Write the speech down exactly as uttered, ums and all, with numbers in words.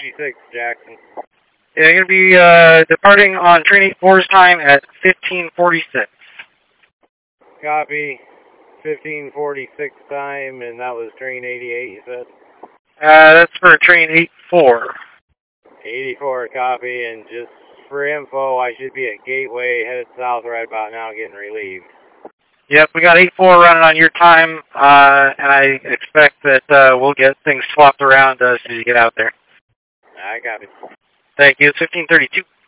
twenty-six, Jackson. Yeah, you're going to be uh, departing on train eighty-four's time at fifteen forty-six. Copy. fifteen forty-six time, and that was train eighty-eight, you said? Uh, that's for train eighty-four. eighty-four, copy, and just for info, I should be at Gateway, headed south right about now, getting relieved. Yep, we got eighty-four running on your time, uh, and I expect that uh, we'll get things swapped around uh, as soon as you get out there. I copy. Thank you. It's fifteen thirty-two.